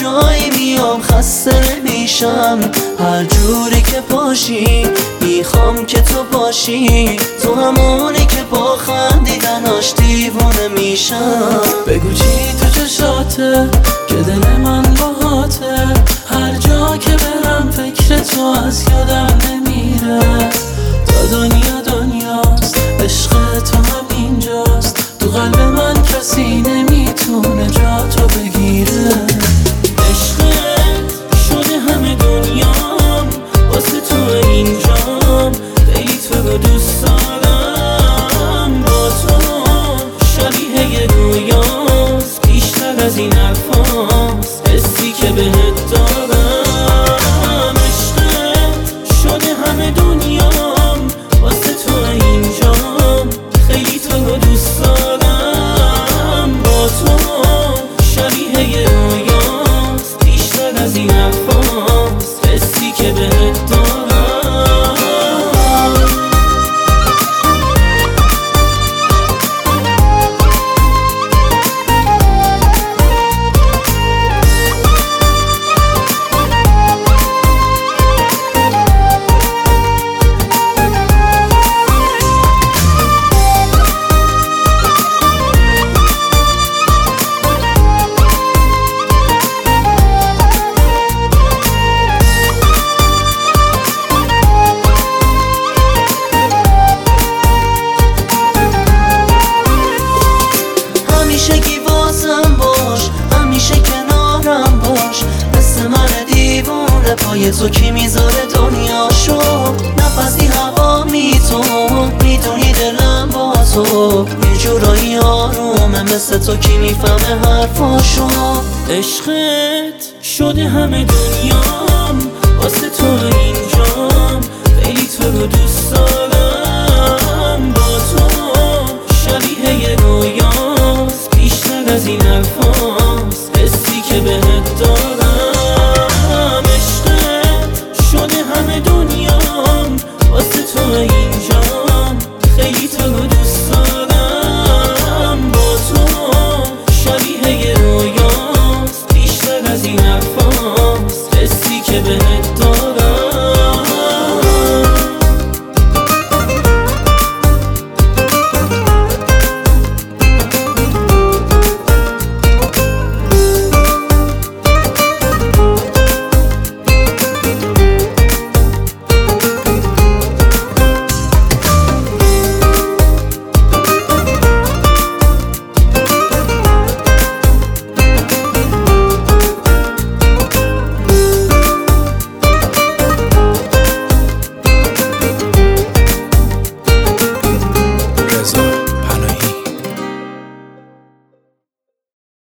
جایی میام خسته نمیشم، هر جوری که باشی میخوام که تو باشی، تو همونی که با خندیدناش دیوونه میشم. بگو چی تو چشاته که دل من باهاته، هر جا که برم فکر تو از یادم نمیره. تا دنیاست عشق تو هم اینجاست، تو قلب من کسی نمیتونه جا تو بگیره. عشقت شده همه دنیام، واسه تو اینجام، خیلی تو رو دوست دارم. با تو شبیه یه رویاست، بیشتر از این حرفاست حسی که بهت دارم. عشقت شده همه دنیام، واسه تو اینجام، خیلی تو رو دوست دارم. با تو شبیه یه رویاست، بیشتر از این حرفاست حسی که بهت دارم. همیشگی واسم باش، همیشه کنارم باش، مثل من دیوونه پای تو کی میذاره دنیاشو. نفسی هوا تو میدونی دلم با تو یه جورایی آرومه، مثل تو کی میفهمه حرفاشو. عشقت شده همه دنیام، واسه تو اینجا